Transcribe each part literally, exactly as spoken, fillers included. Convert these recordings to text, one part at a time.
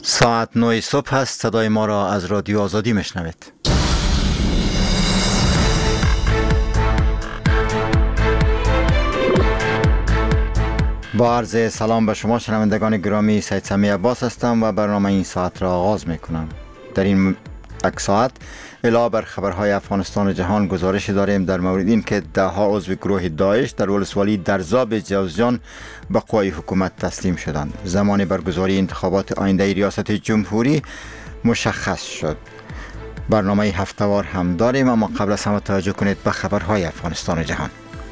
ساعت نه صبح است. صدای ما را از رادیو آزادی میشنوید. با عرض سلام به شما شنوندگان گرامی، سید سمی عباس هستم و برنامه این ساعت را آغاز میکنم. در این یک ساعت علاوه بر خبرهای افغانستان و جهان گزارش داریم در مورد این که ده ها عضو گروه داعش در ولسوالی درزاب جوزجان به قوای حکومت تسلیم شدند. زمان برگزاری انتخابات آینده ریاست جمهوری مشخص شد. برنامه هفته‌وار هم داریم، اما قبل از همه توجه کنید به خبرهای افغانستان و جهان.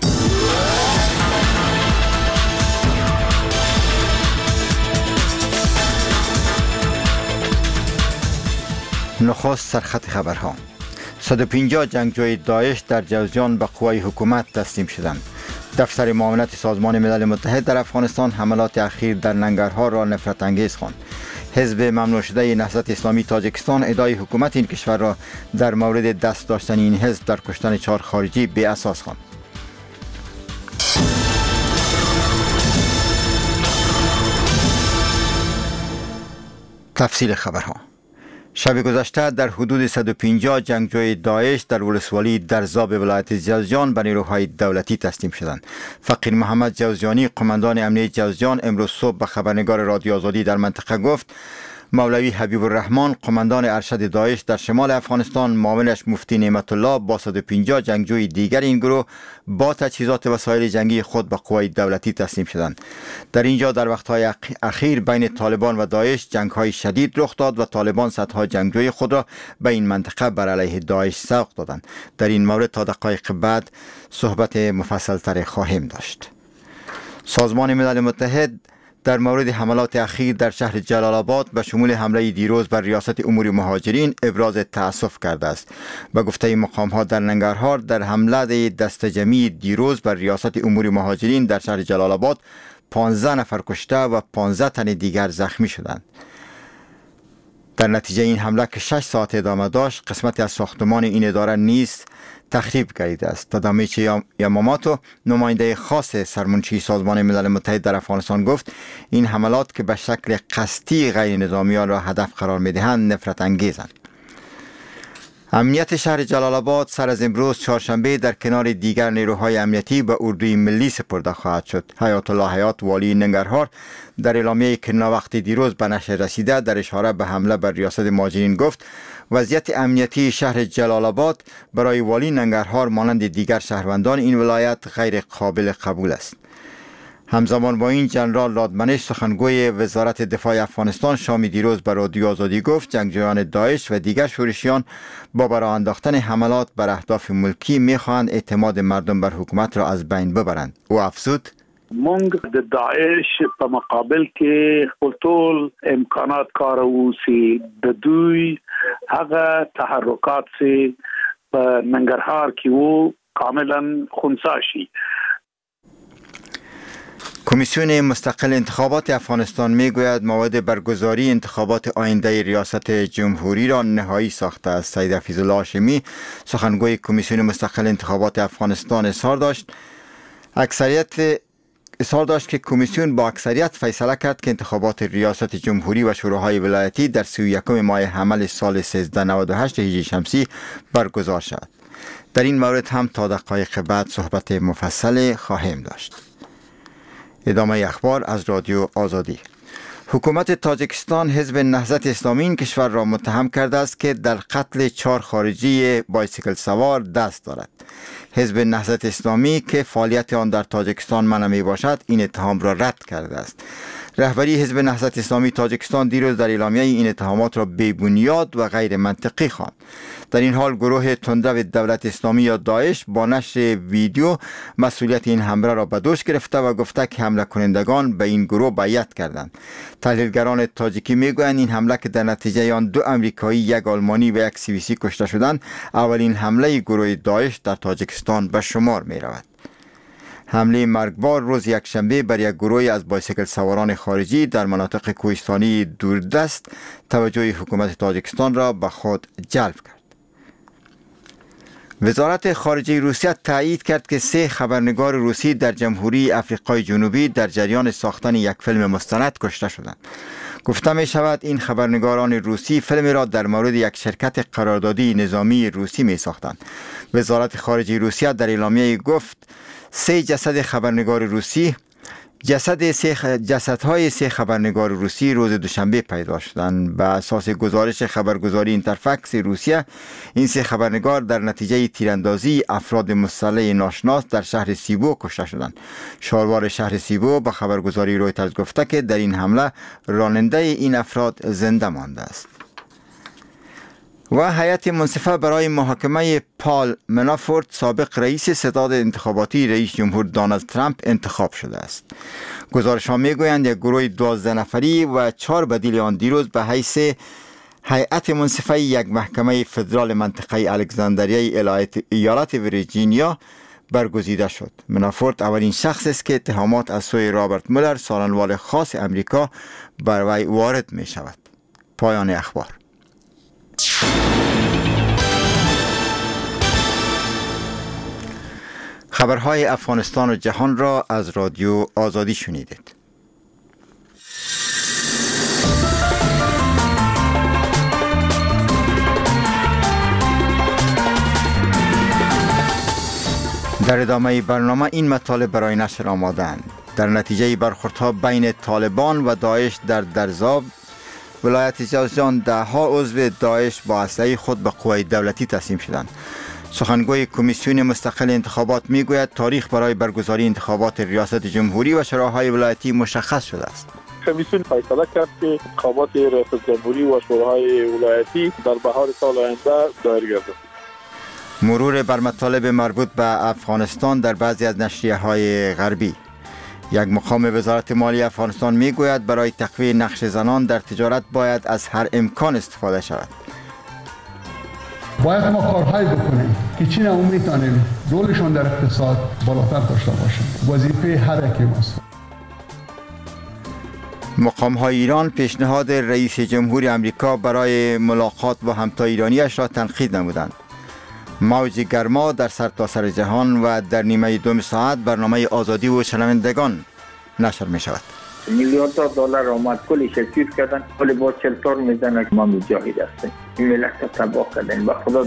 نخست سرخط خبرها. صد و پنجاه جنگجوی داعش در جوزجان به قوای حکومت تسلیم شدند. دفتر معاونت سازمان ملل متحد در افغانستان حملات اخیر در ننگرهار را نفرت انگیز خواند. حزب ممنوع شده نهضت اسلامی تاجیکستان ادعای حکومت این کشور را در مورد دست داشتن این حزب در کشتن چهار خارجی بی اساس خواند. تفصیل خبرها. شب گذشته در حدود صد و پنجاه جنگجوی داعش در ولسوالی درزاب ولایت جوزجان به نیروهای دولتی تسلیم شدند. فقیر محمد جوزجانی، قماندان امنیه جوزجان، امروز صبح به خبرنگار رادیو آزادی در منطقه گفت مولوی حبیب الرحمن، قماندان ارشد داعش در شمال افغانستان، معاونش مفتی نعمت الله با صد و پنجاه جنگجوی دیگر این گروه با تجهیزات وسایل جنگی خود به قوای دولتی تسلیم شدند. در اینجا در وقتهای اخیر بین طالبان و داعش جنگ‌های شدید رخ داد و طالبان صدها جنگجوی خود را به این منطقه بر علیه داعش سوق دادند. در این مورد تا دقایق بعد صحبت مفصل‌تر خواهیم داشت. سازمان ملل متحد در مورد حملات اخیر در شهر جلال آباد به شمول حمله دیروز بر ریاست امور مهاجرین ابراز تأسف کرده است. به گفته مقام‌ها در ننگرهار در حمله دسته جمعی دیروز بر ریاست امور مهاجرین در شهر جلال آباد پانزده نفر کشته و پانزده تن دیگر زخمی شدند. در نتیجه این حمله که شش ساعت ادامه داشت، قسمتی از ساختمان این اداره نیز تخریب گردیده است. تادامیچی یاماماتو، نماینده خاص سرمنشی سازمان ملل متحد در افغانستان گفت این حملات که به شکل قصدی غیر نظامیان را هدف قرار می‌دهند نفرت انگیزند. امنیت شهر جلال آباد سر از امروز چهارشنبه در کنار دیگر نیروهای امنیتی به اردوی ملی سپرده خواهد شد. حیات الله حیات، والی ننگرهار، در اعلامیه‌ای که ناوقتی دیروز به نشر رسیده در اشاره به حمله بر ریاست مهاجرین گفت وضعیت امنیتی شهر جلال آباد برای والی ننگرهار مانند دیگر شهروندان این ولایت غیر قابل قبول است. همزمان با این جنرال رادمنش، سخنگوی وزارت دفاع افغانستان، شام دیروز به رادیو آزادی گفت جنگجویان داعش و دیگر شورشیان با برای انداختن حملات بر اهداف ملکی میخواهند اعتماد مردم بر حکومت را از بین ببرند. او افزود مونږ د داعش په مقابل کې خپل ټول امکانات کاروو چې د دوی هغه تحرکات چې په ننګرهار کې وو کاملا خنثی شي. کمیسیون مستقل انتخابات افغانستان میگوید موعد برگزاری انتخابات آینده ریاست جمهوری را نهایی ساخته است. سید حفیظ الله هاشمی، سخنگوی کمیسیون مستقل انتخابات افغانستان، اظهار داشت اکثریت اظهار داشت که کمیسیون با اکثریت فیصله کرد که انتخابات ریاست جمهوری و شوراهای ولایتی در سی و یکم ماه حمل سال سیزده نود و هشت هجری شمسی برگزار شود. در این مورد هم تا دقایق بعد صحبت مفصل خواهیم داشت. ادامه اخبار از رادیو آزادی. حکومت تاجیکستان حزب نهضت اسلامی این کشور را متهم کرده است که در قتل چهار خارجی بایسیکل سوار دست دارد. حزب نهضت اسلامی که فعالیت آن در تاجیکستان منع می باشد این اتهام را رد کرده است. رهبری حزب نهضت اسلامی تاجیکستان دیروز در اعلامیه این اتهامات را بی‌بنیاد و غیر منطقی خواند. در این حال گروه تندرو دولت اسلامی یا داعش با نشر ویدیو مسئولیت این حمله را به دوش گرفته و گفته که حمله کنندگان به این گروه بیعت کردند. تحلیلگران تاجیکی میگویند این حمله که در نتیجه آن دو امریکایی، یک آلمانی و یک سوئیسی کشته شدند، اولین حمله گروه داعش در تاجیکستان به شمار می رود. حمله مرگبار روز یکشنبه بر یک گروه از بایسیکل سواران خارجی در مناطق کوهستانی دوردست توجه حکومت تاجیکستان را به خود جلب کرد. وزارت خارجه روسیه تایید کرد که سه خبرنگار روسی در جمهوری افریقای جنوبی در جریان ساختن یک فیلم مستند کشته شدند. گفته می شود این خبرنگاران روسی فیلم را در مورد یک شرکت قراردادی نظامی روسی می ساختند. وزارت خارجه روسیه در اعلامیه گفت سه جسد خبرنگار روسی جسد سه جسدهای سه خبرنگار روسی روز دوشنبه پیدا شدند. به اساس گزارش خبرگزاری اینترفکس روسیه، این سه خبرنگار در نتیجه تیراندازی افراد مسلح ناشناس در شهر سیبو کشته شدند. شهروار شهر سیبو به خبرگزاری رویترز گفته که در این حمله راننده این افراد زنده مانده است. و هیئت منصفه برای محاکمه پال منافورت، سابق رئیس ستاد انتخاباتی رئیس جمهور دونالد ترامپ، انتخاب شده است. گزارش ها می گویند یک گروه دوازده نفری و چهار بدیل آن دیروز به حیث هیئت منصفه یک محکمه فدرال منطقه الکساندریای ایالت ویرجینیا برگزیده شد. منافورت اولین شخص است که اتهامات از سوی رابرت مولر، سالنوال خاص امریکا، بر وی وارد می شود. پایان اخبار. خبرهای افغانستان و جهان را از رادیو آزادی شنیدید. در ادامه برنامه این مطالب برای نشر آماده‌اند. در نتیجه برخوردها بین طالبان و داعش در درزاب، ولایت جوزجان، ده ها عضو داعش با اسلحه خود به قوای دولتی تسلیم شدند. سخنگوی کمیسیون مستقل انتخابات میگوید تاریخ برای برگزاری انتخابات ریاست جمهوری و شوراهای ولایتی مشخص شده است. کمیسیون فیصله کرد که انتخابات ریاست جمهوری و شوراهای ولایتی در بهار سال آینده دایر گردد. مرور بر مطالب مربوط به افغانستان در بعضی از نشریه های غربی. یک مقام وزارت مالیه افغانستان میگوید برای تقویه نقش زنان در تجارت باید از هر امکان استفاده شود. باید ما کارهای بکنیم که چی نمون میتونیم رولشون در اقتصاد بالاتر داشته باشیم. وظیفه هر یکی ماست. مقام های ایران پیشنهاد رئیس جمهور امریکا برای ملاقات با همتا ایرانیش را تنقید نمودند. موج گرما در سرتاسر جهان و در نیمه دوم ساعت برنامه آزادی و شنوندگان نشر می شود. میلیاردها دلار آمد، کلی شکیف کردن، کلی با چلتار میزنن که ما مجاهد هستیم. این ملت را تباه کردن. با خدا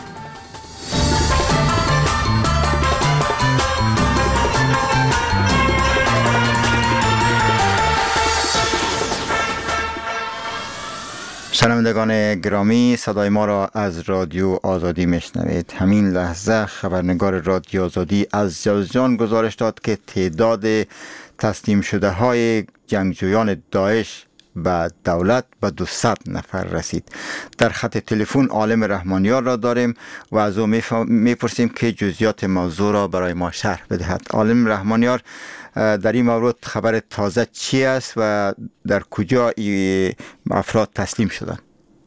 شنوندگان گرامی، صدای ما را از رادیو آزادی میشنوید. همین لحظه خبرنگار رادیو آزادی از جوزجان گزارش داد که تعداد تسلیم شده های جنگجویان داعش به دولت به دویست نفر رسید. در خط تلفن عالم رحمانیار را داریم و از او میپرسیم که جزئیات موضوع را برای ما شرح بدهد. عالم رحمانیار، در این مورد خبر تازه چی است و در کجا افراد تسلیم شدند؟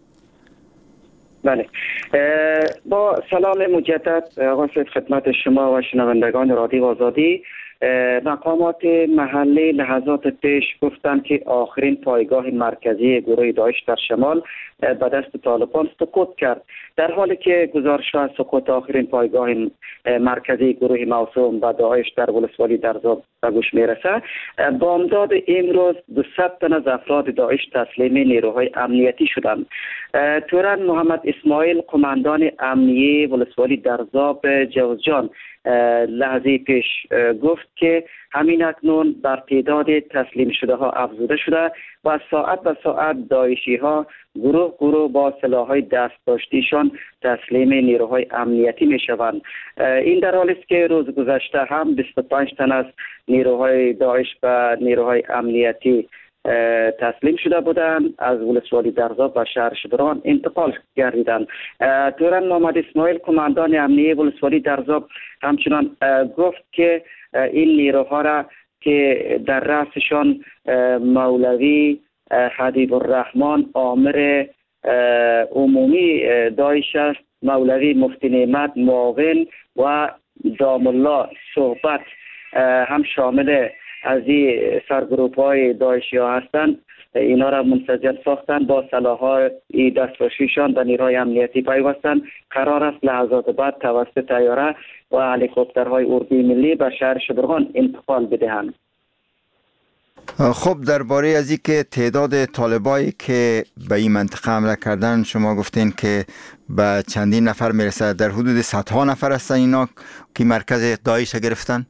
بله، با سلام مجدد آقای سید خدمت شما و شنوندگان رادیو آزادی. مقامات محلی لحظات پیش گفتند که آخرین پایگاه مرکزی گروه داعش در شمال به دست طالبان سقوط کرد، در حالی که گزارش از سقوط آخرین پایگاه مرکزی گروه موسوم به داعش در ولسوالی درزاب به گوش میرسه. بامداد امروز دویست تن از افراد داعش تسلیم نیروهای امنیتی شدند. تورن محمد اسماعیل، قماندان امنیه ولسوالی درزاب جوزجان، لحظه پیش گفت که همین اکنون بر تعداد تسلیم شده ها افزوده شده و ساعت به ساعت داعشی ها گروه گروه با سلاح‌های دست داشتیشان تسلیم نیروهای امنیتی می شوند. این در حالی است که روز گذشته هم بیست و پنج تن از نیروهای داعش به نیروهای امنیتی تسلیم شده بودند، از ولسوالی درزاب و شهر شبران انتقال گردیدند. تورن محمد اسماعیل، قماندان امنیه ولسوالی درزاب، همچنان گفت که این نیروها را که در رأسشان مولوی حبیب الرحمن آمر عمومی داعش است، مولوی مفتی نعمت معاون و دام الله صحبت هم شامل از این سرگروپ های داعشی ها هستند. اینا را منسجم ساختن، با سلاح‌های دستفروشیشان به نیروهای امنیتی پیوستند. قرار است لحظات بعد توسط طیاره و هلیکوپترهای اردوی ملی به شهر شبرغان انتقال بدهند. خب درباره از اینکه تعداد طالبایی که به این منطقه حمله کردن شما گفتین که به چندین نفر میرسه، در حدود صدها نفر هستن اینا که مرکز داعش گرفتن؟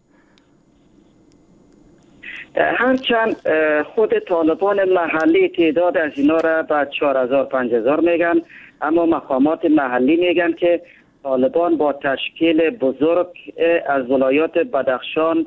هرچند خود طالبان محلی تعداد از اینا را به چهار هزار پنج هزار میگن، اما مقامات محلی میگن که طالبان با تشکیل بزرگ از ولایات بدخشان،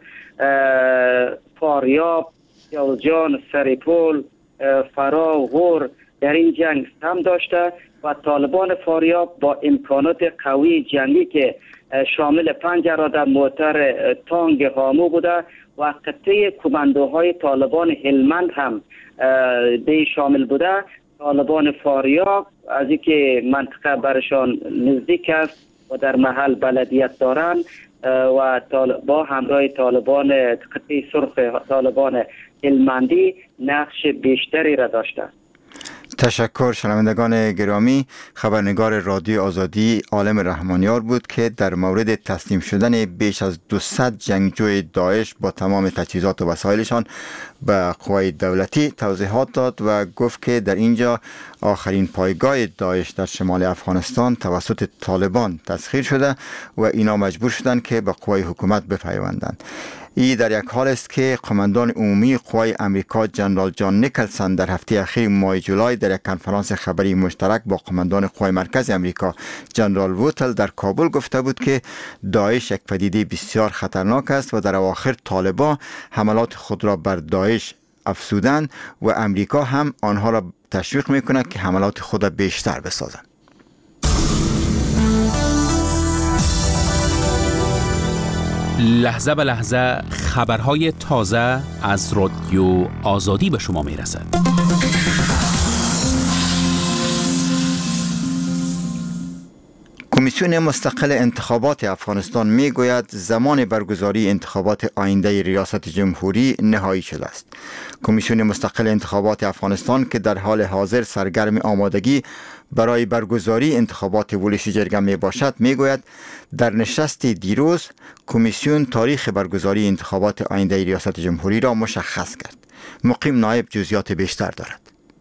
فاریاب، یلجان، سریپول، فرا و غور در این جنگ هم داشته و طالبان فاریاب با امکانات قوی جنگی که شامل پنج اراده موتر تانگ هامو بوده و قطعه کماندوهای طالبان هلمند هم دی شامل بوده، طالبان فاریاب از اینکه منطقه برشان نزدیک است و در محل بلدیت دارند و با همراه طالبان قطعه سرخ طالبان هلمندی نقش بیشتری را داشته. تشکر. شنوندگان گرامی، خبرنگار رادیو آزادی عالم رحمانیار بود که در مورد تسلیم شدن بیش از دویست جنگجوی داعش با تمام تجهیزات و وسایلشان به قوای دولتی توضیحات داد و گفت که در اینجا آخرین پایگاه داعش در شمال افغانستان توسط طالبان تسخیر شده و اینا مجبور شدند که به قوای حکومت بپیوندند. این در یک حال است که قماندان عمومی قوای امریکا جنرال جان نیکلسون در هفته اخیر ماه جولای در یک کنفرانس خبری مشترک با قماندان قوای مرکز امریکا جنرال ووتل در کابل گفته بود که داعش یک پدیده بسیار خطرناک است و در اواخر طالبان حملات خود را بر داعش افزودند و امریکا هم آنها را تشویق میکند که حملات خود را بیشتر بسازند. لحظه به لحظه خبرهای تازه از رادیو آزادی به شما می رسد. کمیسیون مستقل انتخابات افغانستان می گوید زمان برگزاری انتخابات آینده ریاست جمهوری نهایی شده است. کمیسیون مستقل انتخابات افغانستان که در حال حاضر سرگرم آمادگی برای برگزاری انتخابات ولسی جرگه می باشد می گوید در نشست دیروز کمیسیون تاریخ برگزاری انتخابات آینده ریاست جمهوری را مشخص کرد. مقیم نایب جزئیات بیشتر دارد.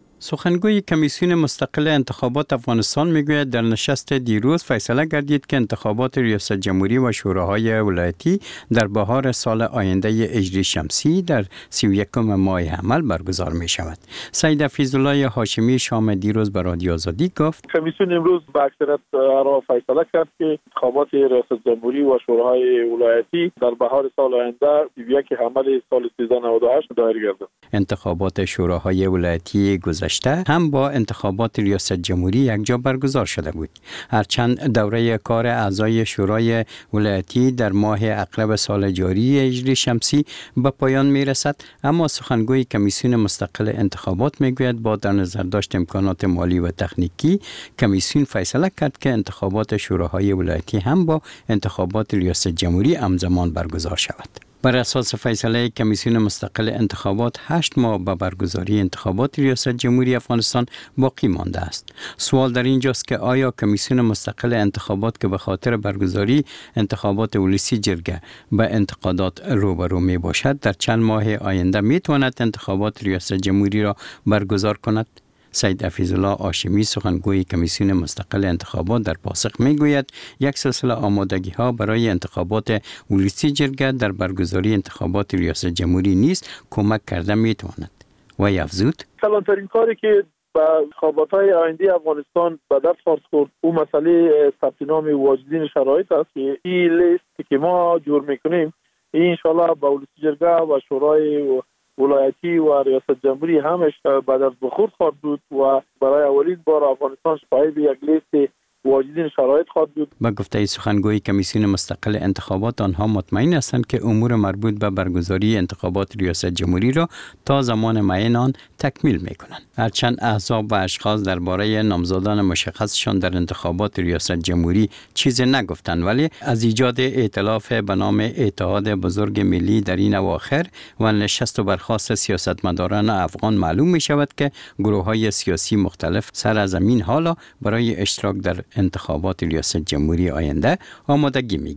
سخنگوی کمیسیون مستقل انتخابات افغانستان میگوید در نشست دیروز فیصله گردید که انتخابات ریاست جمهوری و شوراهای ولایتی در بهار سال آینده هجری شمسی در سی و یکم ماه حمل برگزار می شود. سید فیض‌الله هاشمی شام دیروز به رادیو آزادی گفت کمیسیون امروز به اکثریت را فیصله کرد که انتخابات ریاست جمهوری و شوراهای ولایتی در بهار سال آینده سی و یک حمل سال سیزده نود و هشت دایر گردد. انتخابات شوراهای ولایتی گذشته هم با انتخابات ریاست جمهوری یکجا برگزار شده بود. هرچند دوره کار اعضای شورای ولایتی در ماه اغرب سال جاری هجری شمسی به پایان می رسد، اما سخنگوی کمیسیون مستقل انتخابات می گوید با در نظر داشت امکانات مالی و تکنیکی کمیسیون فیصله کرد که انتخابات شوراهای ولایتی هم با انتخابات ریاست جمهوری همزمان برگزار شود. بر اساس فیصله کمیسیون مستقل انتخابات هشت ماه به برگزاری انتخابات ریاست جمهوری افغانستان باقی مانده است. سوال در اینجاست که آیا کمیسیون مستقل انتخابات که به خاطر برگزاری انتخابات ولسی جرگه به انتقادات روبرو می باشد در چند ماه آینده می تواند انتخابات ریاست جمهوری را برگزار کند؟ سید فیض‌الله هاشمی سخنگوی کمیسیون مستقل انتخابات در پاسخ میگوید یک سلسله آمادگی ها برای انتخابات ولسی جرگه در برگزاری انتخابات ریاست جمهوری نیز کمک کرده میتواند. و افزود کلانترین کاری که با انتخابات های آینده افغانستان به دست خواهد خورد او مسئله ثبت نام واجدین شرایط است که این لیست که ما جور میکنیم این انشالله با ولسی جرگه و شورای ولایتی و ریاست جمهوری همش بعد از بخورد خواهد بود و برای اولین بار افغانستان صاحب یک لیست واجدین شرایط خواهد بود. با گفته سخنگوی کمیسیون مستقل انتخابات آنها مطمئن هستند که امور مربوط به برگزاری انتخابات ریاست جمهوری را تا زمان معین آن تکمیل می‌کنند. هرچند احزاب و اشخاص درباره نامزدان مشخصشان در انتخابات ریاست جمهوری چیزی نگفتند، ولی از ایجاد ائتلاف به نام اتحاد بزرگ ملی در این اواخر و نشست و برخاست سیاستمداران افغان معلوم می‌شود که گروه‌های سیاسی مختلف سر از زمین حالا برای اشتراک در انتخابات ریاست جمهوری آینده آمادگی می‌گیرند.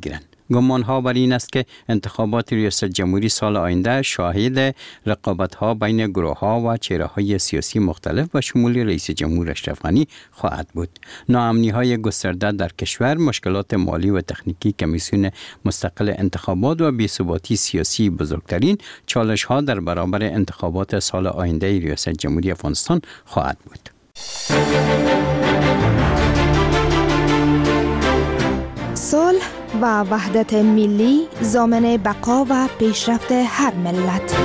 گمان‌ها بر این است که انتخابات ریاست جمهوری سال آینده شاهد رقابت‌ها بین گروه‌ها و چهره‌های سیاسی مختلف و شمول رئیس جمهور اشرف غنی خواهد بود. ناامنی‌های گسترده در کشور، مشکلات مالی و تکنیکی کمیسیون مستقل انتخابات و بی‌ثباتی سیاسی بزرگترین چالش‌ها در برابر انتخابات سال آینده ریاست جمهوری افغانستان خواهد بود. صلح و وحدت ملی ضامن بقا و پیشرفت هر ملت.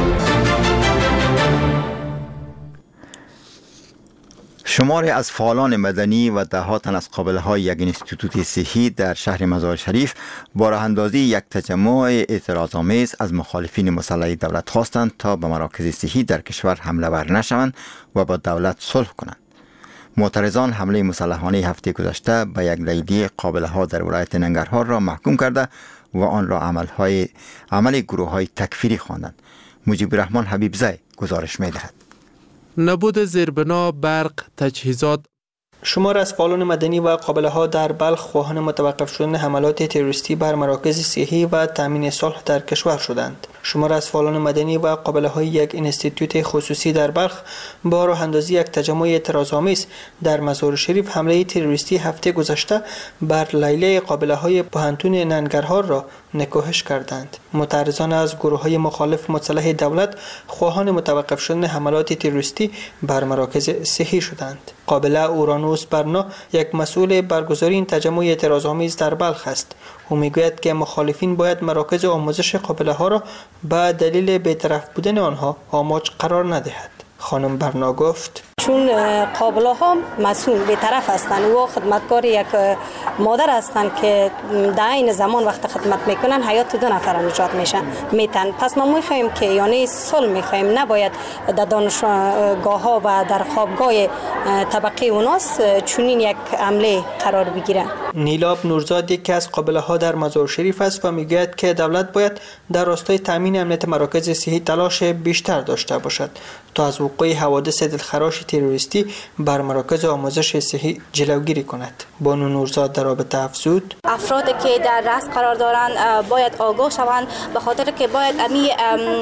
شماری از فعالان مدنی و ده تن از قابله‌های یک انستیتوت صحی در شهر مزار شریف با راه اندازی یک تجمع اعتراض‌آمیز از مخالفین مسلح دولت خواستند تا به مراکز صحی در کشور حمله ور نشوند و با دولت صلح کنند. معترضان حمله مسلحانه هفته گذشته به یک لیلی قابله‌ها در ولایت ننگرهار را محکوم کرده و آن را عملهای عمل گروه‌های تکفیری خواندند. مجیب الرحمن حبیبزی گزارش می‌دهد. نبود زیربنا، برق، تجهیزات. شمار از فعالان مدنی و قابله‌ها در بلخ خواهان متوقف شدن حملات تروریستی بر مراکز صحی و تامین صلح در کشور شدند. شمار از فعالان مدنی و قابله‌های یک انستیتوت خصوصی در بلخ با راه اندازی یک تجمع اعتراض‌آمیز در مزار شریف حمله تروریستی هفته گذشته بر لیله قابله‌های پوهنتون ننگرهار را نکوهش کردند. معترضان از گروه‌های مخالف مسلح دولت خواهان متوقف شدن حملات تروریستی بر مراکز صحی شدند. قابله اورانوس برنا یک مسئول برگزاری این تجمع اعتراض‌آمیز در بلخ است. او میگوید که مخالفین باید مراکز آموزش قابله‌ها را به دلیل بی‌طرف بودن آنها آماج قرار ندهد. خانم برنا گفت چون قابله ها مسئول به طرف هستند و خدمتگار یک مادر هستند که در این زمان وقت خدمت میکنن حیات دو نفر نجات میشن میتن. پس ما میخوایم که یعنی صلح میخوایم، نباید در دانشگاه ها و در خوابگاه طبقه اوناس چنین یک عمله قرار بگیره. نیلاب نورزاد یکی از قابله ها در مزار شریف است و میگوید که دولت باید در راستای تامین امنیت مراکز صحی تلاش بیشتر داشته باشد تا از وقوع حوادث دلخراش تروریستی بر مراکز آموزش صحی جلوگیری کند. بانو نورزاد در رابطه افزود افرادی که در رأس قرار دارند باید آگاه شوند، به خاطر که باید امی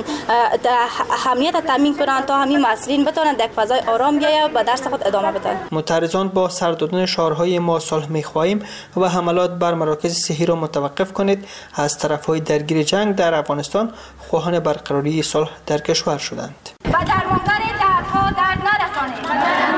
اهمیت تامین کنند تا همین مسئولین بتوانند یک فضای آرام بیاید و درس خود ادامه بدن. معترضان با سر دادن شعارهای ما صلح می‌خواهیم و حملات بر مراکز صحی را متوقف کنید از طرف‌های درگیر جنگ در افغانستان خواهان برقراری صلح در کشور شدند. و درمانگر دردها درد نرسانید.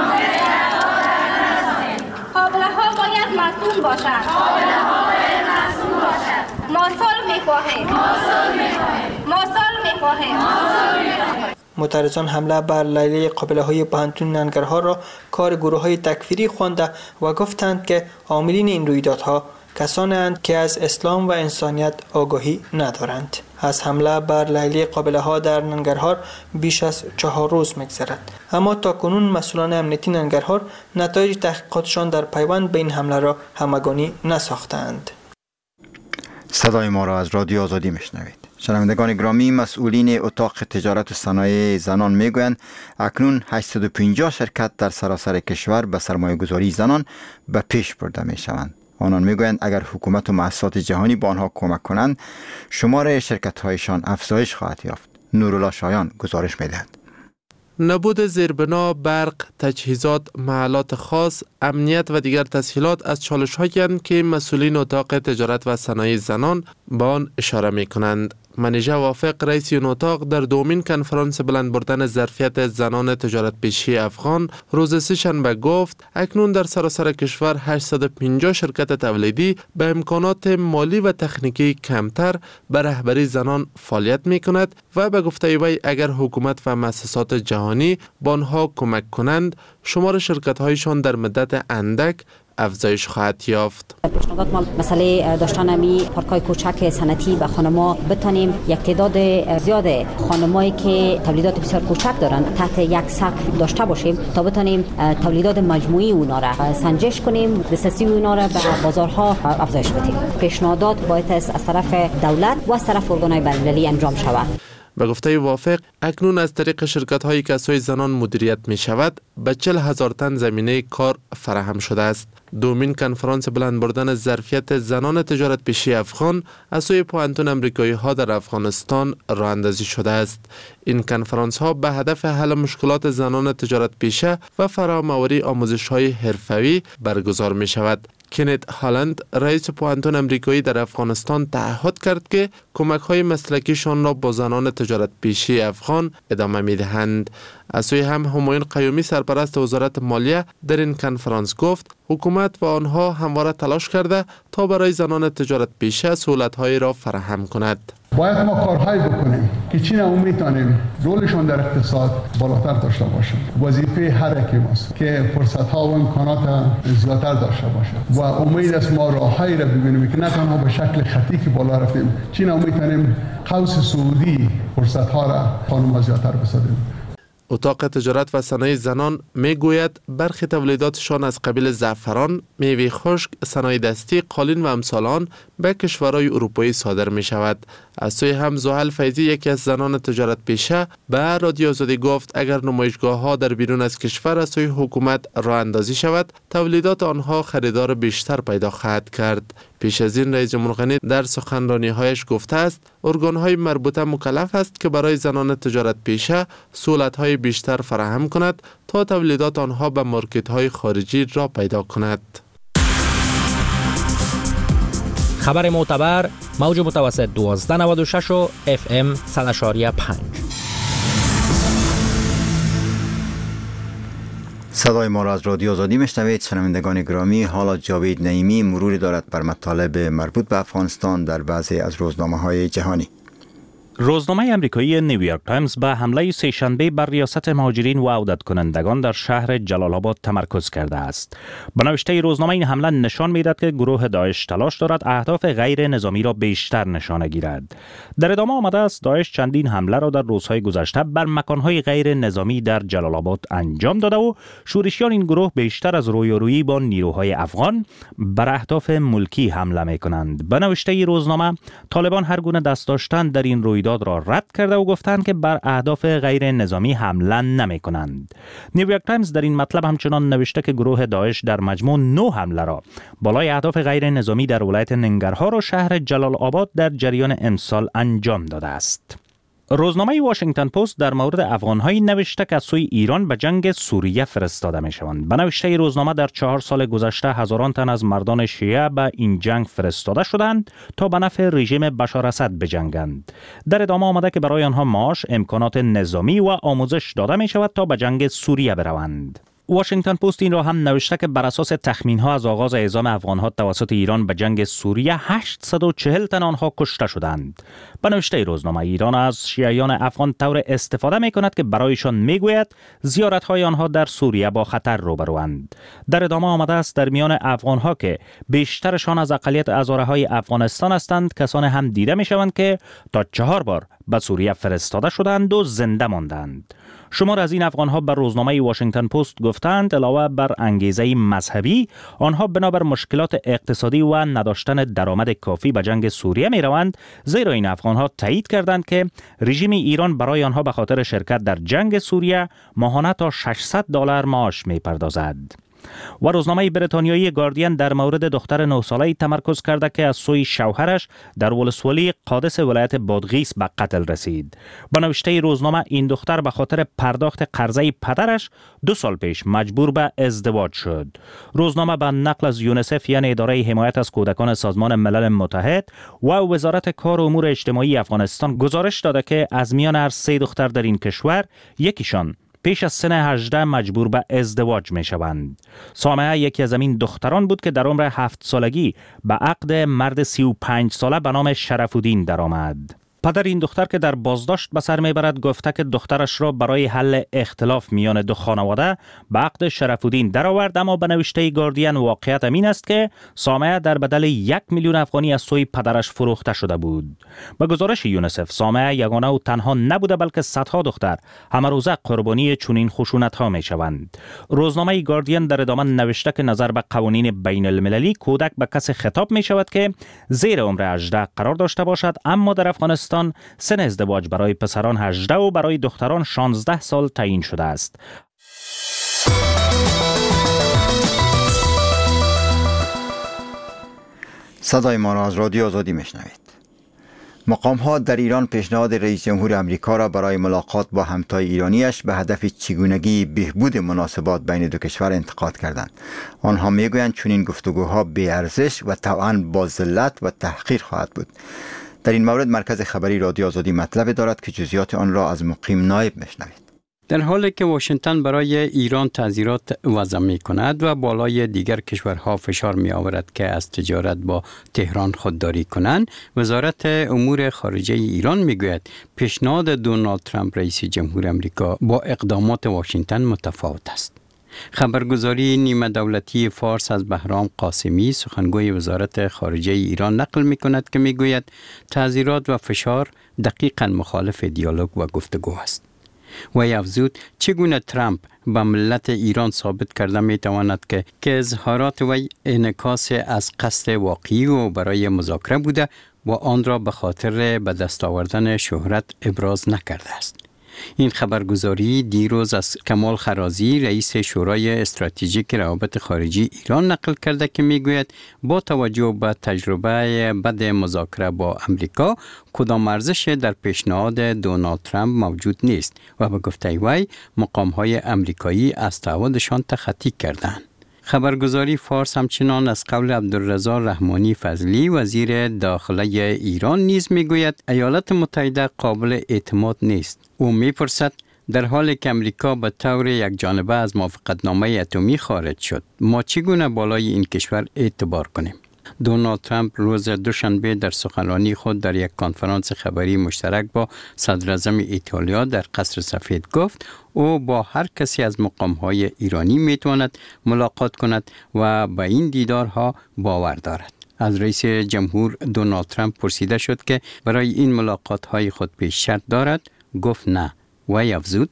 قابله‌ها باید مسئول باشند. قابله‌ها باید مسئول باشند. ما صلح می‌خواهیم. ما صلح می‌خواهیم. ما صلح می‌خواهیم. معترضان حمله بر لیله قابله‌های پوهنتون ننگرهار را کار گروه‌های تکفیری خوانده و گفتند که عاملین این رویدادها کسانند که از اسلام و انسانیت آگاهی ندارند. از حمله بر لیلی قابله‌ها در ننگرهار بیش از چهار روز می‌گذرد، اما تاکنون مسئولان امنیتی ننگرهار نتایج تحقیقاتشان در پیوند به این حمله را همگانی نساختند. صدای ما را از رادیو آزادی میشنوید. شنوندگان گرامی، مسئولین اتاق تجارت و صنایع زنان میگویند اکنون هشتصد و پنجاه شرکت در سراسر کشور به سرمایه‌گذاری زنان به پیش برده میشوند. آنان میگویند اگر حکومت و مؤسسات جهانی با آنها کمک کنند شمار شرکت‌هایشان افزایش خواهد یافت. نورالله شایان گزارش میدهد. نبود زیربنا، برق، تجهیزات، محلات خاص، امنیت و دیگر تسهیلات از چالش‌هایی که مسئولین اتاق تجارت و صنایع زنان به آن اشاره می‌کنند. منیژه وافق رئیس این اتاق در دومین کنفرانس بلند بردن ظرفیت زنان تجارت پیشی افغان روز سه‌شنبه گفت اکنون در سراسر کشور هشتصد و پنجاه شرکت تولیدی به امکانات مالی و تکنیکی کمتر به رهبری زنان فعالیت می کند و به گفته وی اگر حکومت و مؤسسات جهانی با آنها کمک کنند شمار شرکت هایشان در مدت اندک افزایش خواهد یافت. پیشنهادات ما مسئله داشتن امی پارکای کوچک صنعتی به خانما بتانیم یک تعداد زیاد خانمایی که تولیدات بسیار کوچک دارند تحت یک سقف داشته باشیم تا بتانیم تولیدات مجموعی اونا را سنجش کنیم، دسترسی اونا را به بازارها افزایش بدیم. پیشنهادات باید از طرف دولت و از طرف ارگان‌های بین‌المللی انجام شود. به گفته وافق اکنون از طریق شرکت هایی که از سوی زنان مدیریت می شود به چهل هزار تن زمینه کار فراهم شده است. دومین کنفرانس بلند بردن ظرفیت زنان تجارت پیشی افغان از سوی پوهنتون امریکایی ها در افغانستان راه اندازی شده است. این کنفرانس ها به هدف حل مشکلات زنان تجارت پیشه و فراهم‌آوری آموزش های حرفوی برگزار می شود. کنت هالند رئیس پوهنتون امریکایی در افغانستان تعهد کرد که کمک های مسلکیشان را با زنان تجارت پیشی افغان ادامه می دهند. از سوی هم همایون قیومی سرپرست وزارت مالیه در این کنفرانس گفت حکومت و آنها همواره تلاش کرده تا برای زنان تجارت پیشه سهولت‌هایی را فراهم کند. باید ما کارهایی بکنیم که چی نمون میتونیم رولشون در اقتصاد بالاتر داشته باشن. وظیفه هر یکی ماست که فرصت‌ها و امکانات زیادتر داشته باشه و امید است ما راههایی را ببینیم که نه تنها به شکل خطی که بالا رفتیم، چی نمون میتونیم قوس سعودی فرصت‌ها را خانم‌ها زیادتر بسازیم. اتاق تجارت و صنایع زنان می گوید برخی تولیداتشان از قبیل زعفران، میوه خشک، صنایع دستی، قالین و امثال آن به کشورهای اروپایی صادر می شود. از سوی هم زحل فیضی یکی از زنان تجارت پیشه به رادیو آزادی گفت اگر نمایشگاه ها در بیرون از کشور از سوی حکومت راه اندازی شود تولیدات آنها خریدار بیشتر پیدا خواهد کرد. پیش از این رئیس جمهور غنی در سخنرانی هایش گفته است ارگان های مربوطه مکلف است که برای زنان تجارت پیشه سهولت های بیشتر فراهم کند تا تولیدات آنها به مارکت های خارجی را پیدا کند. خبر معتبر موج متوسط دوازده نود و شش و اف ام صد و پنج. صدای ما را از رادیو آزادی میشنوید. شنوندگان گرامی، حالا جاوید نعیمی مروری دارد بر مطالب مربوط به افغانستان در بعضی از روزنامه‌های جهانی. روزنامه امریکایی نیویورک تایمز به حمله سه‌شنبه بر ریاست مهاجرین و عودت کنندگان در شهر جلال آباد تمرکز کرده است. به نوشته روزنامه این حمله نشان می‌دهد که گروه داعش تلاش دارد اهداف غیر نظامی را بیشتر نشانه گیرد. در ادامه آمده است داعش چندین حمله را در روزهای گذشته بر مکان‌های غیر نظامی در جلال آباد انجام داده و شورشیان این گروه بیشتر از رویارویی با نیروهای افغان بر اهداف ملکی حمله می‌کنند. به نوشته روزنامه طالبان هر گونه دست داشتن در این رویداد را رد کرده و گفتند که بر اهداف غیر نظامی حمله نمی کنند. نیویورک تایمز در این مطلب همچنان نوشته که گروه داعش در مجموع نه حمله را بالای اهداف غیر نظامی در ولایت ننگرهار و شهر جلال آباد در جریان امسال انجام داده است. روزنامه واشنگتن پست در مورد افغان‌هایی نوشته که از سوی ایران به جنگ سوریه فرستاده می‌شوند. به نوشته روزنامه در چهار سال گذشته هزاران تن از مردان شیعه به این جنگ فرستاده شدند تا به نفع رژیم بشار اسد بجنگند. در ادامه آمده که برای آنها معاش، امکانات نظامی و آموزش داده می‌شود تا به جنگ سوریه بروند. واشنگتن پست این را هم نوشته که بر اساس تخمین‌ها از آغاز اعزام افغان‌ها توسط ایران به جنگ سوریه هشتصد و چهل تن آنها کشته شدند. به نوشته روزنامه ایران از شیعیان افغان طور استفاده می‌کند که برایشان می‌گوید زیارت‌های آنها در سوریه با خطر روبروند. در ادامه آمده است در میان افغان‌ها که بیشترشان از اقلیت هزاره‌های افغانستان هستند کسان هم دیده می‌شوند که تا چهار بار به سوریه فرستاده شدند و زنده ماندند. شمار از این افغان‌ها بر روزنامه واشنگتن پست گفتند علاوه بر انگیزه مذهبی آنها بنابر مشکلات اقتصادی و نداشتن درآمد کافی به جنگ سوریه می‌روند، زیرا این افغان‌ها تایید کردند که رژیم ایران برای آنها به خاطر شرکت در جنگ سوریه ماهانه تا ششصد دلار معاش می‌پردازد. و روزنامه بریتانیایی گاردین در مورد دختر نه ساله‌ای تمرکز کرده که از سوی شوهرش در ولسوالی قادس ولایت بادغیس به قتل رسید. به نوشته روزنامه این دختر به خاطر پرداخت قرضه پدرش دو سال پیش مجبور به ازدواج شد. روزنامه به نقل از یونیسف یعنی اداره حمایت از کودکان سازمان ملل متحد و وزارت کار و امور اجتماعی افغانستان گزارش داده که از میان هر سه دختر در این کشور یکیشان پیش از سن هجده مجبور به ازدواج می شوند. سامعه یکی از این دختران بود که در عمر هفت سالگی به عقد مرد سی و پنج ساله به نام شرف‌الدین درآمد. پدر این دختر که در بازداشت به سر میبرد گفته که دخترش را برای حل اختلاف میان دو خانواده به عقد شرف‌الدین درآورد، اما به نوشته گاردین واقعیت این است که سامعه در بدل یک میلیون افغانی از سوی پدرش فروخته شده بود. به گزارش یونیسف سامعه یگانه و تنها نبوده بلکه صدها دختر همه روزه قربانی چنین خشونت‌ها میشوند. روزنامه گاردین در ادامه نوشته که نظر به قوانین بین المللی کودک به کسی خطاب می شود که زیر عمر هجده قرار داشته باشد، اما در افغانستان افغانستان سن ازدواج برای پسران هجده و برای دختران شانزده سال تعیین شده است. صدای ما را از رادیو آزادی میشنوید. مقام ها در ایران پیشنهاد رئیس جمهور امریکا را برای ملاقات با همتای ایرانیش به هدف چگونگی بهبود مناسبات بین دو کشور انتقاد کردند. آنها میگویند چنین گفتگوها بی ارزش و طبعاً با ذلت و تحقیر خواهد بود. در این مورد مرکز خبری رادیو آزادی مطلب دارد که جزئیات آن را از مقیم نایب میشنوید. در حالی که واشنگتن برای ایران تعزیرات وضع می کند و بالای دیگر کشورها فشار می آورد که از تجارت با تهران خودداری کنند، وزارت امور خارجه ایران می گوید پیشنهاد دونالد ترامپ رئیس جمهور امریکا با اقدامات واشنگتن متفاوت است. خبرگزاری نیمه دولتی فارس از بهرام قاسمی سخنگوی وزارت خارجه ایران نقل می کند که می گوید تعزیرات و فشار دقیقاً مخالف دیالوگ و گفتگو است. و افزود چگونه ترامپ به ملت ایران ثابت کرده می تواند که که اظهارات وی انعکاس از قصد واقعی و برای مذاکره بوده و آن را به خاطر به دست آوردن شهرت ابراز نکرده است. این خبرگزاری دیروز از کمال خرازی رئیس شورای استراتژیک روابط خارجی ایران نقل کرده که میگوید با توجه به تجربه بد مذاکره با امریکا کدام ارزش در پیشنهاد دونالد ترامپ موجود نیست و به گفته وی مقام‌های امریکایی از تعهدشان تخطی کردند. خبرگزاری فارس همچنان از قول عبدالرضا رحمانی فضلی وزیر داخلی ایران نیز میگوید ایالات متحده قابل اعتماد نیست. او میپرسد در حالی که امریکا به طور یک جانبه از موافقتنامه اتمی خارج شد، ما چگونه بالای این کشور اعتبار کنیم؟ دونالد ترامپ روز دوشنبه در سخنرانی خود در یک کنفرانس خبری مشترک با صدر اعظم ایتالیا در قصر سفید گفت او با هر کسی از مقام‌های ایرانی میتواند ملاقات کند و به این دیدارها باور دارد. از رئیس جمهور دونالد ترامپ پرسیده شد که برای این ملاقات‌های خود پیش شرط دارد، گفت نه. و افزود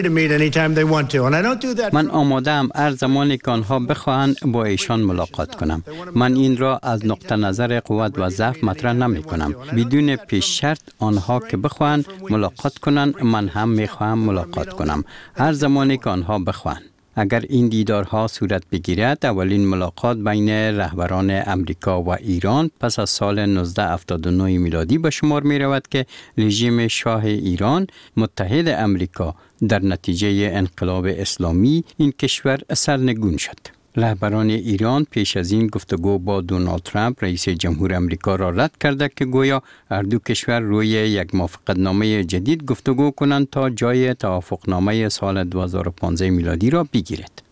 من آماده ام هر زمانی که آنها بخواهند با ایشان ملاقات کنم. من این را از نقطه نظر قوت و ضعف مطرح نمی کنم. بدون پیش شرط آنها که بخواهند ملاقات کنند من هم می خواهم ملاقات کنم هر زمانی که آنها بخواهند. اگر این دیدارها صورت بگیرد اولین ملاقات بین رهبران امریکا و ایران پس از سال نوزده هفتاد و نه میلادی به شمار می رود که رژیم شاه ایران متحد امریکا در نتیجه انقلاب اسلامی این کشور سرنگون شد. رهبران ایران پیش از این گفتگو با دونالد ترامپ رئیس جمهور امریکا را رد کرده که گویا هر دو کشور روی یک موافقتنامه جدید گفتگو کنند تا جای توافقنامه سال دو هزار و پانزده میلادی را بگیرد.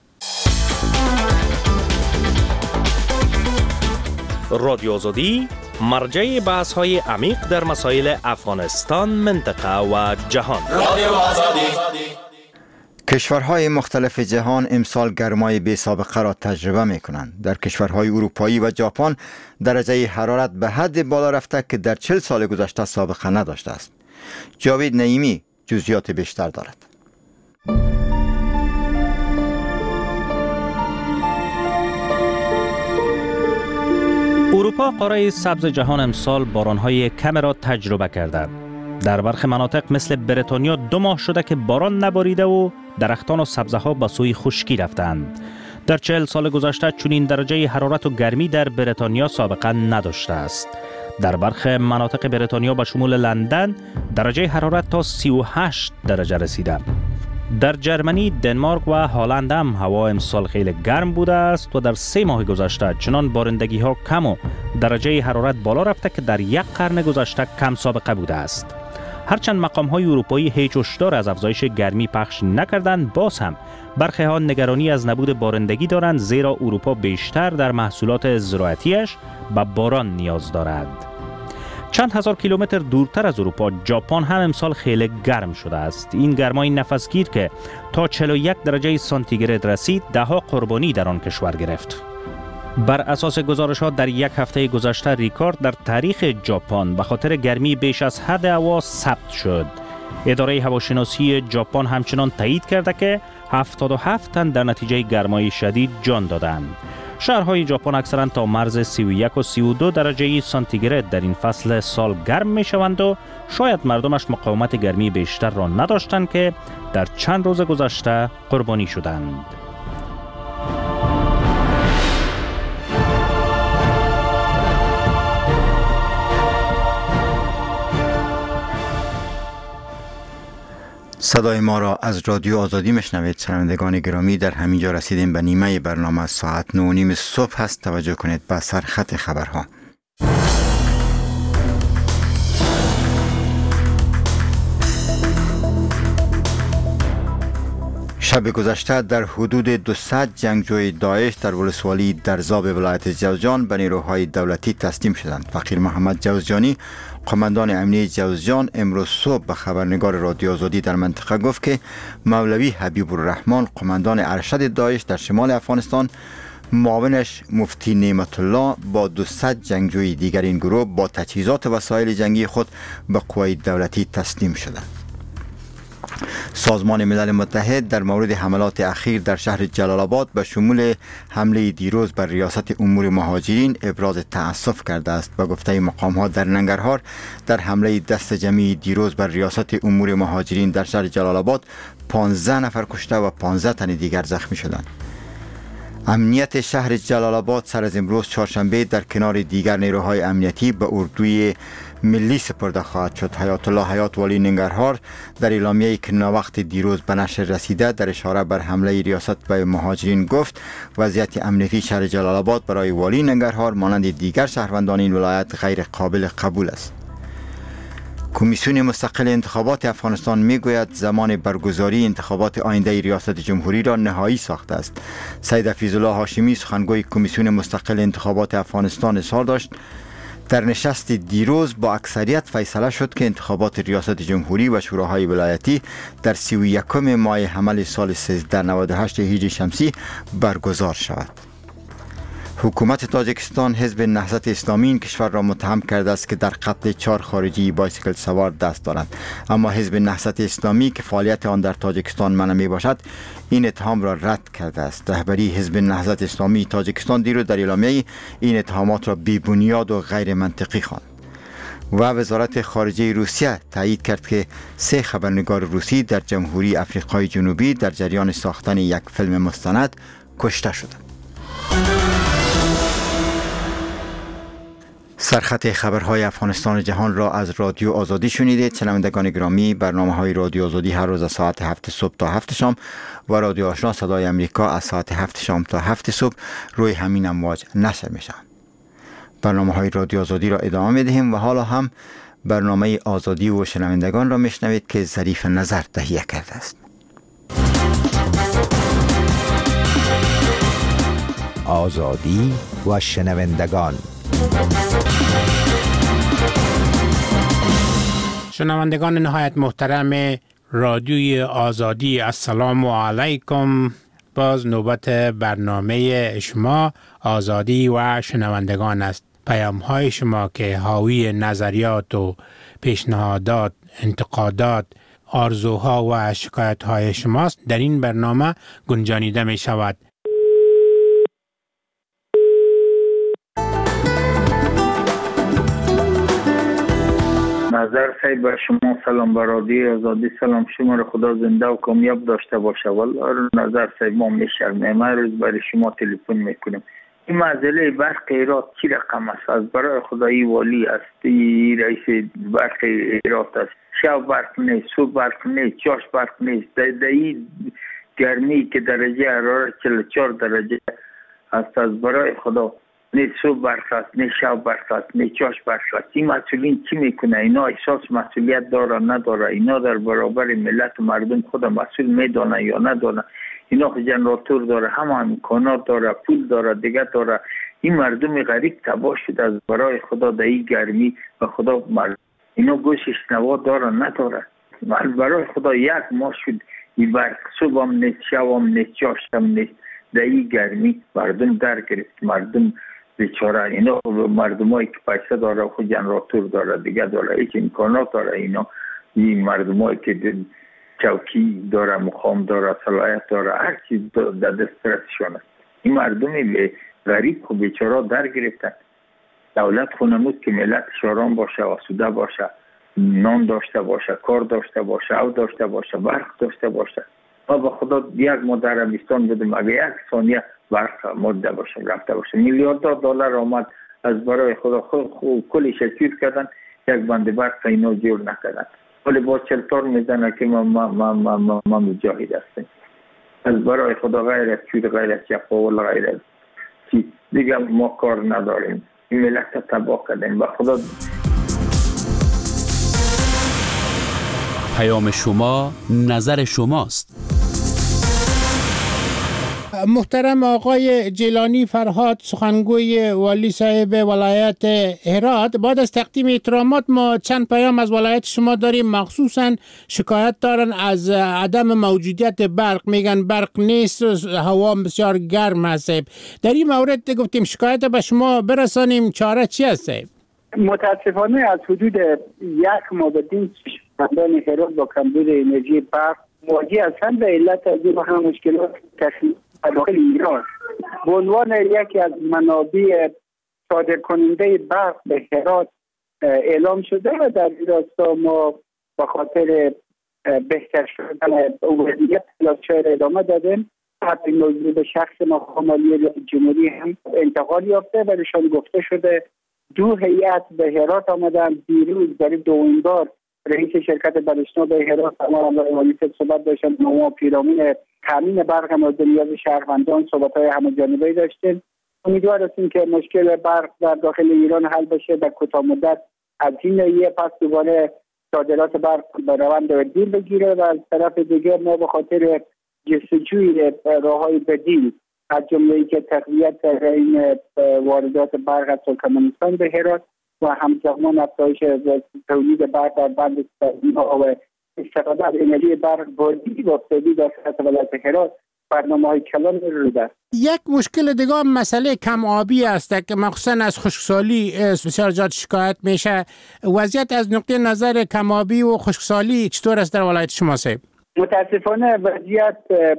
رادیو آزادی مرجع بحث های عمیق در مسائل افغانستان، منطقه و جهان. رادیو آزادی. کشورهای مختلف جهان امسال گرمای بی سابقه را تجربه می کنند. در کشورهای اروپایی و ژاپن درجه حرارت به حد بالا رفته که در چهل سال گذشته سابقه نداشته است. جاوید نعیمی جزئیات بیشتر دارد. اروپا قاره سبز جهان امسال بارانهای کم را تجربه کرده. در برخی مناطق مثل بریتانیا دو ماه شده که باران نباریده و درختان و سبزه ها به سوی خشکی رفتند. در چهل سال گذشته چنین درجه حرارت و گرمی در بریتانیا سابقه نداشته است. در برخی مناطق بریتانیا به شمول لندن درجه حرارت تا سی و هشت درجه رسیده. در جرمنی، دنمارک و هلند هم هوا امسال خیلی گرم بوده است و در سه ماه گذشته چنان بارندگی ها کم و درجه حرارت بالا رفته که در یک قرن گذشته کم سابقه بوده است. هرچند مقام های اروپایی هیچ هشدار از افزایش گرمی پخش نکردند، باز هم برخی ها نگرانی از نبود بارندگی دارند، زیرا اروپا بیشتر در محصولات زراعتیش به باران نیاز دارد. چند هزار کیلومتر دورتر از اروپا ژاپن هم امسال خیلی گرم شده است. این گرمای نفسگیر که تا چهل و یک درجه سانتیگراد رسید ده ها قربانی در آن کشور گرفت. بر اساس گزارش‌ها در یک هفته گذشته ریکورد در تاریخ ژاپن به خاطر گرمی بیش از حد هوا ثبت شد. اداره هواشناسی ژاپن همچنان تایید کرده که هفتاد و هفت تن در نتیجه گرمای شدید جان دادند. شهرهای ژاپن اکثرا تا مرز سی و یک و سی و دو درجه سانتیگراد در این فصل سال گرم می شوند و شاید مردمش مقاومت گرمی بیشتر را نداشتند که در چند روز گذشته قربانی شدند. صدای ما را از رادیو آزادی میشنوید. شنوندگان گرامی، در همینجا رسیدیم به نیمه برنامه. ساعت نه و نیم صبح هست. توجه کنید به سرخط خبرها. شب گذشته در حدود دویست جنگجوی داعش در ولسوالی درزاب ولایت جوزجان به نیروهای دولتی تسلیم شدند. فقیر محمد جوزجانی، قماندان امنیه جوزجان، امروز صبح به خبرنگار رادیو آزادی در منطقه گفت که مولوی حبیب الرحمن، قماندان ارشد داعش در شمال افغانستان، معاونش مفتی نعمت الله با دویست جنگجوی دیگر این گروه با تجهیزات و وسایل جنگی خود به قوای دولتی تسلیم شدند. سازمان ملل متحد در مورد حملات اخیر در شهر جلال آباد به شمول حمله دیروز بر ریاست امور مهاجرین ابراز تأسف کرده است. به گفته مقام‌ها در ننگرهار در حمله دست جمعی دیروز بر ریاست امور مهاجرین در شهر جلال آباد پانزده نفر کشته و پانزده تن دیگر زخمی شدند. امنیت شهر جلال آباد سر از امروز چهارشنبه در کنار دیگر نیروهای امنیتی به اردوی ملی سپرده خواهد شد. حیات الله حیات والی ننگرهار در اعلامیه‌ای که ناوقت دیروز به نشر رسیده در اشاره بر حمله ریاست به مهاجرین گفت وضعیت امنیتی شهر جلال آباد برای والی ننگرهار مانند دیگر شهروندان این ولایت غیر قابل قبول است. کمیسیون مستقل انتخابات افغانستان میگوید زمان برگزاری انتخابات آینده ریاست جمهوری را نهایی ساخته است. سید حفیظالله هاشمی، سخنگوی کمیسیون مستقل انتخابات افغانستان، اظهار داشت در نشست دیروز با اکثریت فیصله شد که انتخابات ریاست جمهوری و شوراهای ولایتی در سی و یکم ماه حمل سال سیزده نود و هشت هجری شمسی برگزار شود. حکومت تاجیکستان حزب نهضت اسلامی این کشور را متهم کرده است که در قتل چهار خارجی بایسیکل سوار دست دارند، اما حزب نهضت اسلامی که فعالیت آن در تاجیکستان منع می باشد این اتهام را رد کرده است. رهبری حزب نهضت اسلامی تاجیکستان دیروز در اعلامیه این اتهامات را بی بنیاد و غیر منطقی خواند. و وزارت خارجه روسیه تایید کرد که سه خبرنگار روسی در جمهوری افریقای جنوبی در جریان ساختن یک فیلم مستند کشته شدند. سرخط خبرهای افغانستان و جهان را از رادیو آزادی شنیدید. شنوندگان گرامی، برنامه های رادیو آزادی هر روز از ساعت هفت صبح تا هفت شام و رادیو آشنا صدای امریکا از ساعت هفت شام تا هفت صبح روی همین امواج نشر میشن. برنامه های رادیو آزادی را ادامه میدهیم و حالا هم برنامه آزادی و شنوندگان را میشنوید که ظریف نظر تهیه کرده است. آزادی و شنوندگان. شنوندگان نهایت محترم رادیوی آزادی، السلام علیکم. باز نوبت برنامه شما آزادی و شنوندگان است. پیام های شما که حاوی نظریات و پیشنهادات، انتقادات، آرزوها و شکایت های شماست در این برنامه گنجانیده می شود. نظر صاحب به شما سلام، به رادیو آزادی سلام. شما را خدا زنده و کامیاب داشته باشه. والله نظر صاحب ما میشرمیم هر روز برای شما تلفن میکنیم. این مسئله برق ایراد چی رقم است؟ از برای خدایی والی است، رئیس برق ایراد است. شب برق نیست، صبح برق نیست، چاش برق نیست. در این گرمی که درجه حرارت چهل و چهار درجه است، از برای خدا نه صبح برق است، نه شب برق است، نه چاش برق است. این مسئولین چی میکنه؟ اینا احساس مسئولیت داره نداره؟ اینا در برابر ملت و مردم خود مسئول میدانه یا ندانه؟ اینا جنراتور داره، همه امکانات داره، پول داره، دیگه داره. این مردم غریب تباه شده از برای خدا در این گرمی و خدا مردم. اینا گوشش نوا داره نداره؟ برای خدا یک ماه شد این برق، صبح هم نیست، شب هم نیست، چاش هم نیست. در این گرمی مردم در گرفت. مردم بیچاره، اینا مردمایی که پیسه داره خود جنراتور داره، دیگه داره، هیچ امکانات داره. اینا این مردمایی که چوکی داره، مقام داره، صلاحیت داره، هر چیز در دسترسشون است. این مردمی به غریب و بیچاره در گرفتن. دولت خونمود که ملت شاران باشه، آسوده باشه، نان داشته باشه، کار داشته باشه، او داشته باشه، برق داشته باشه. ما به خدا یک ما در عربستان بودیم، اگه یک ثانیه برق ماده باشه رفته باشه، میلیاردها دلار آمد از برای خدا خود کلی شکیر کردن، یک بند برق اینا جور نکردن. ولی با چلتار میزنه که ما ما ما ما ما, ما مجاهد هستیم. از برای خدا غیر از چود غیر از چپاول غیر از چی دیگه ما کار نداریم. این ملت تباه کردیم. با خدا پیام شما نظر شماست. محترم آقای جیلانی فرهاد، سخنگوی والی صاحب ولایت هرات، بعد از تقدیم احترامات ما چند پیام از ولایت شما داریم. مخصوصا شکایت دارن از عدم موجودیت برق، میگن برق نیست، هوا بسیار گرم هست. در این مورد گفتیم شکایت به شما برسانیم، چاره چی هست؟ متاسفانه از حدود یک ماه بدین شهروندان هرات با کمبود انرژی برق مواجه هستند به علت از این هم مشکلات تخلیق داخل ایران. به عنوان یکی از منابع صادر کننده برق به هرات اعلام شده و در این راستا ما به خاطر بهتر شدن وضعیت تلاش‌های ادامه دادیم. حتی موضوع به شخص مقام عالی جمهوری هم انتقال یافته و نشان گفته شده دو هیئت به هرات آمدن. دیروز در دومین بار رئیس شرکت برشتاب هرات ما والی صحبت داشتن، ما پیرامون تامین برق مورد نیاز شهروندان صحبت‌های همه‌جانبه داشتیم. امیدوار هستیم که مشکل برق در داخل ایران حل بشه در کوتاه مدت. از این ناحیه پس دوباره صادرات برق به روند بدیل بگیره و از طرف دیگر ما به خاطر جستجوی راه‌های بدیل از جمله ای که تقویت این واردات برق از ترکمنستان به هرات و همزمان افزایش تولید برق در بند و استفاده از انرژی برق بازی و تولید در سطح ولایت هرات برنامه‌های کلان رو دارد. یک مشکل دیگه مسئله کم آبی است که مخصوصا از خشکسالی بسیار زیاد شکایت میشه. وضعیت از نقطه نظر کم آبی و خشکسالی چطور است در ولایت شما صاحب؟ متاسفانه وضعیت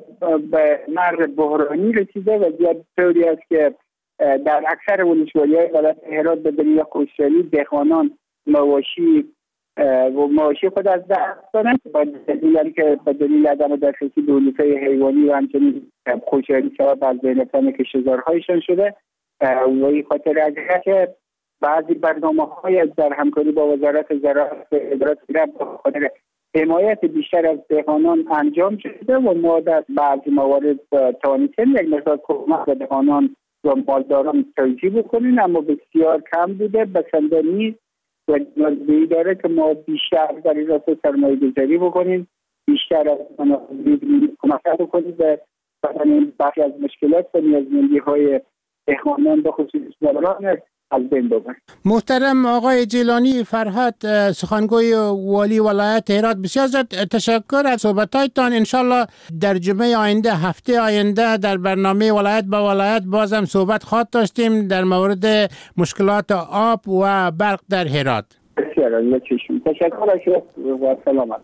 به مرز بحرانی رسیده. وضعیت طوری است که در اکثر ولسوالی‌های ولایت هرات به دلیل خشکسالی دهقانان مواشی و مواشی خود از دست دادن با دلیلی که به دلیل عدم دسترسی به علوفه حیوانی و همچنین خشکسالی سبب از بین رفتن کشتزارهایشان شده و این خاطر از که بعضی برنامه‌های در همکاری با وزارت زراعت و ادارات زراعت به خاطر حمایت بیشتر از دهقانان انجام شده و ما در بعضی موارد توانستیم یک مقدار کمک به دهقانان و مالداران توجیه بکنیم، اما بسیار کم بوده. بسنده نیست و نیازی داره که ما بیشتر در این راستا سرمایه گذاری بکنیم، بیشتر از منابع کمک بکنیم به بدن برخی از مشکلات و نیازمندی های دهقانان به خصوص مالداران از بین ببریم. محترم آقای جیلانی فرهاد، سخنگوی والی ولایت هرات، بسیار زیاد تشکر از صحبتایتان. انشالله در جمعه آینده، هفته آینده در برنامه ولایت با ولایت بازم صحبت خواهد داشتیم در مورد مشکلات آب و برق در هرات. بسیار عالی، تشکر از شما و سلامت.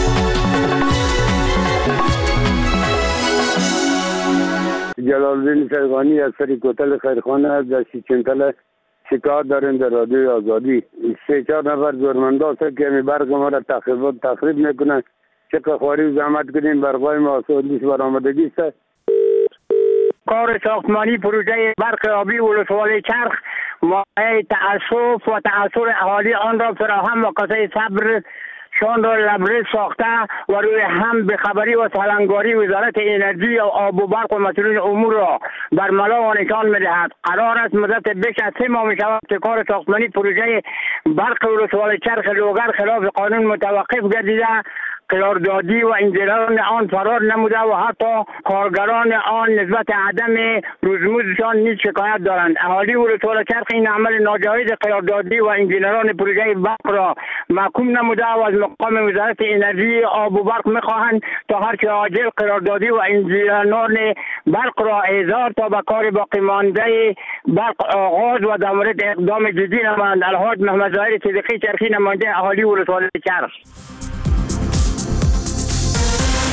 جلال‌الدین فرغانی از سری کوتل خیرخانه در سیچنتل شکایت داریم در رادیوی آزادی. سه چهار نفر زورمندا هست که می برق ما را تخریب تخریب میکنن. چقدر خواری زحمت کنیم برقای ما سودیس برآمدگی است. کار ساختمانی پروژه برق آبی ولسوالی چرخ مایه تأسف و تأثیر اهالی آن را فراهم و کاسه صبر شان را لبریز ساخته و روی هم به خبری و سالنگاری وزارت انرژی و آب و برق و مسئولین امور را بر ملا و نشان می‌دهد. قرار است مدت بیش از سه ماه می‌شود که کار ساختمانی پروژه برق ولسوالی چرخ لوگر خلاف قانون متوقف گردیده، قراردادی و انجیلان آن فرار نموده و حتی کارگران آن نسبت عدم رزموزشان نیز شکایت دارند. اهالی ولسوالی چرخ این عمل ناجایز قراردادی و انجینران پروژه برق را محکوم نموده و از مقام وزارت انرژی آب و برق میخواهند تا هر چه عاجل قراردادی و انجینران برق را احضار تا به کار باقی مانده برق آغاز و در مورد اقدام جدی نمایند. الحاج محمد ظاهر صدیقی چرخی، نماینده اهالی ولسوالی چرخ.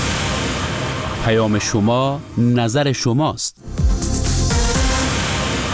پیام شما نظر شماست.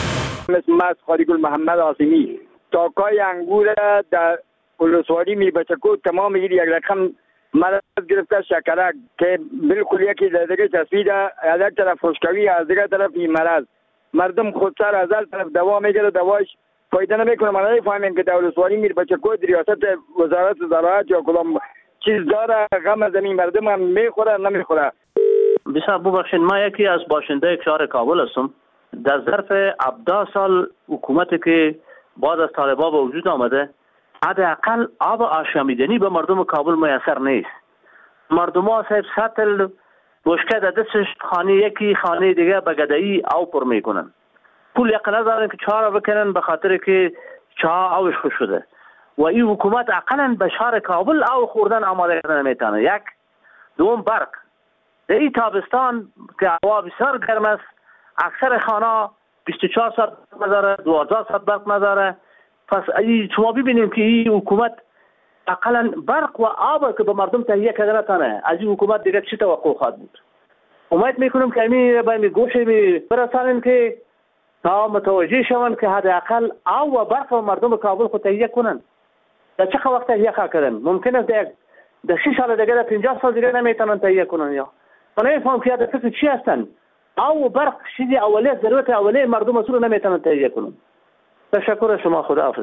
مثل مس خاریگل محمد آسیمی تاکای انگور در ولسوالی میربچکو تمام یک رقم مرض گرفته شکرک که بالکل یکی در دیگه تصویر از یک طرف خشکوی از دیگه طرف این مرض مردم خودسر از هر طرف دوا میگیره دوایش فایده نمیکنه. ما نمیفهمیم که دولتواری میربچکو ریاست وزارت زراعت یا کدام چیز داره غم زمین مردم هم میخوره نمیخوره. بسیار ببخشید ما یکی از باشنده شهر کابل هستم. در ظرف هفده سال حکومتی که بعد از طالبان به وجود آمده حداقل آب آشامیدنی به مردم کابل میسر نیست. مردم ها صاحب سطل بشکه در دستش خانه یکی خانه دیگه به گدایی آب پر میکنن. پول یک ندارن که چهار بکنن به خاطر که چاه آبش خوش شده و این حکومت اقلا به شهر کابل آب خوردن آماده کردن نمیتونه. یک دوم برق در این تابستان که هوا بسیار گرم است اکثر خانه بیست و چهار ساعت نداره دوازده ساعت برق نداره. پس شما ببینیم که این حکومت اقلا برق و آب که به مردم تهیه کرده نتانه از این حکومت دیگه چی توقع خواهد بود. امید میکنم که امی به امی گوشه می برسانیم که تا متوجه شوند که حداقل آب و برق و مردم کابل خود تهیه کنند. در چه وقت تهیه خواهد کردن؟ ممکن است در در شش سال دیگه در پنجاه سال دیگه نمیتونن تهیه کنن. یا من نمیفهم که در فکر چی هستن؟ آب و برق چیزی اولیه ضرورت اولیه مردم اصول نمیتونن تهیه کنن. تشکر شما. خداحافظ.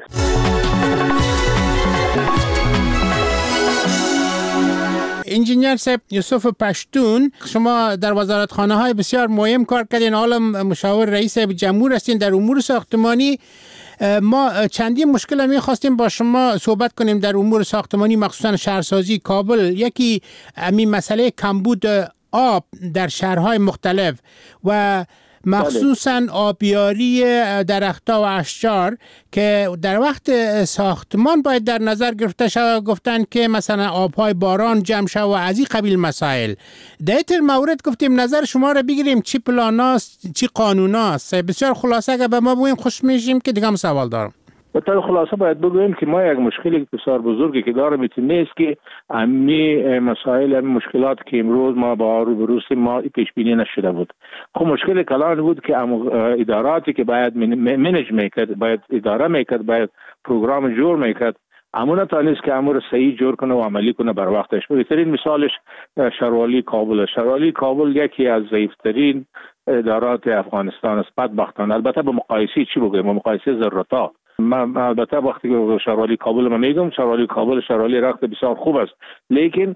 انجینیر صاحب یوسف پشتون، شما در وزارتخانه های بسیار مهم کار کردین، حالا مشاور رئیس جمهور هستین در امور ساختمانی. ما چندین مشکل می خواستیم با شما صحبت کنیم در امور ساختمانی مخصوصا شهرسازی کابل. یکی همین مسئله کمبود آب در شهرهای مختلف و مخصوصاً آبیاری درخت‌ها و اشجار که در وقت ساختمان باید در نظر گرفته شود. گفتن که مثلا آبهای باران جمع شود و از این قبیل مسائل. در این مورد گفتیم نظر شما را بگیریم، چی پلاناست چی قانوناست. بسیار خلاصه اگه به ما بگویم خوش میشیم که دیگه هم سوال دارم. به طور خلاصه باید بگویم که ما یک مشکلی بسیار بزرگی که داریم میتونه نیست که امی مسائل امی مشکلات که امروز ما با روبرو هستیم ما پیش بینی نشده بود. خب مشکل کلان بود که اداراتی که باید منیج میکرد، باید اداره میکرد، باید پروگرام جور میکرد، اما نتونست که امور صحیح جور کنه و عملی کنه بر وقتش. بهترین مثالش شهروالی کابل. شهروالی کابل یکی از ضعیفترین ادارات افغانستان است بدبختانه. البته به مقایسه چی بگویم؟ به مقایسه ذرتا. من البته وقتی که شهروالی کابل ما میگم شهروالی کابل شهروالی رخت بسیار خوب است، لیکن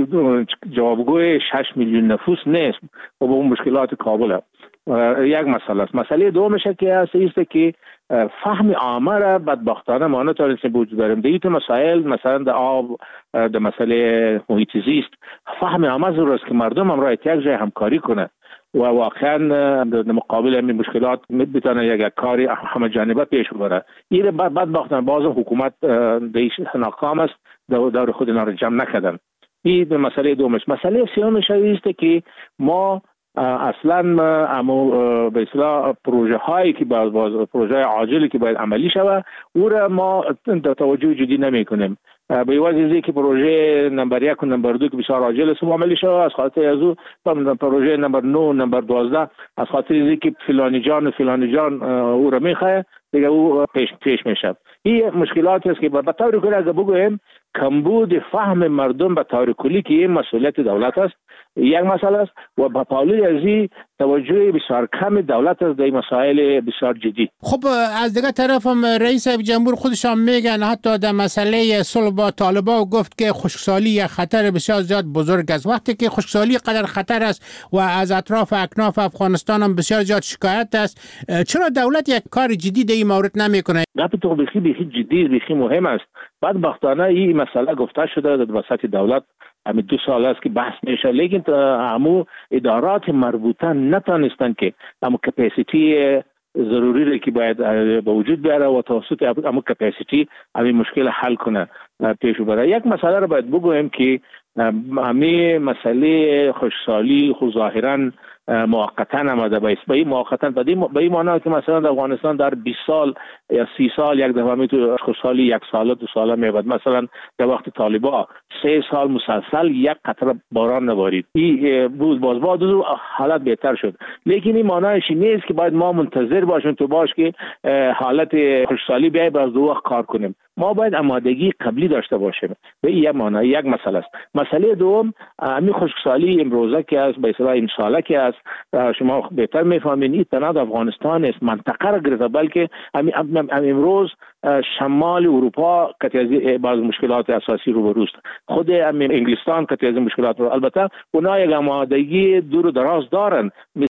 جوابگوی شش میلیون نفوس نیست و به اون مشکلات کابل یک مسئله است. مسئله دومش که است که فهم عامه را بدبختانه ما نتونستیم وجود داریم. دیگه تو مسائل مثلا در آب، در مسئله محیط زیست فهم عامه ضرور است که مردم هم را یک جای همکاری کنه و واقعا در مقابل این مشکلات بتونه یک کاری همه جانبه پیش ببره. این بدبختانه باز حکومت دیش ناکام است، دور خود اینا را جمع نکردن. این به مسئله دومش. مسئله سومش است که ما اصلا اما به اصطلاح پروژه هایی که باز پروژه عاجلی که باید عملی شود او را ما توجه جدی نمی کنیم. به واسطه اینکه که پروژه نمبر یک و نمبر دو که بسیار عاجل است عملی شود، از خاطر از او پروژه نمبر نه نمبر دوازده از خاطر اینکه فلانی جان و فلانی جان او را میخواه دیگه او پیش پیش میشه. این مشکلات است که به طور کلی اگه بگویم کمبود فهم مردم به طور کلی که این مسئولیت دولت است یک مسئله است و با پاولی ازی توجه بسیار کم دولت است در مسائل بسیار جدی. خب از دیگه طرف هم رئیس جمهور خودشان میگن حتی در مسئله صلح با طالبان گفت که خشکسالی یک خطر بسیار زیاد بزرگ است. وقتی که خشکسالی قدر خطر است و از اطراف اکناف افغانستان هم بسیار زیاد شکایت است، چرا دولت یک کار جدی در این مورد نمیکنه؟ نه تو بخی بخی جدی بخی مهم است. بدبختانه این مسئله گفته شده در وسط دولت همین دو سال است که بحث میشه، لیکن همو ادارات مربوطه نتونستن که همو کپاسیتی ضروری را که باید به وجود بیاره و توسط همو کپاسیتی همین مشکل حل کنه پیش بره. یک مسئله را باید بگویم که همین مسئله خشکسالی خود ظاهرا موقتا آمده به به این موقتا به این معنی که مثلا در افغانستان در بیست سال یا سی سال یک دفعه می تو خوشحالی یک سال دو ساله میاد. مثلا در وقت طالبا سه سال مسلسل یک قطره باران نبارید. این بود باز بعد حالت بهتر شد. لیکن این معنیش نیست که باید ما منتظر باشیم تو باش که حالت خوشحالی بیای باز دو وقت کار کنیم. ما باید آمادگی قبلی داشته باشیم. به این یک معنی یک مسئله است. مسئله دوم همین خشکسالی امروزه که است به اصطلاح این ساله که است شما بهتر میفهمین این تنها افغانستان است منطقه را گرفته بلکه همین امروز شمال اروپا که از بعض مشکلات اساسی رو بروست خود انگلستان که از مشکلات رو البته اونها یک آمادگی دور و دراز دارن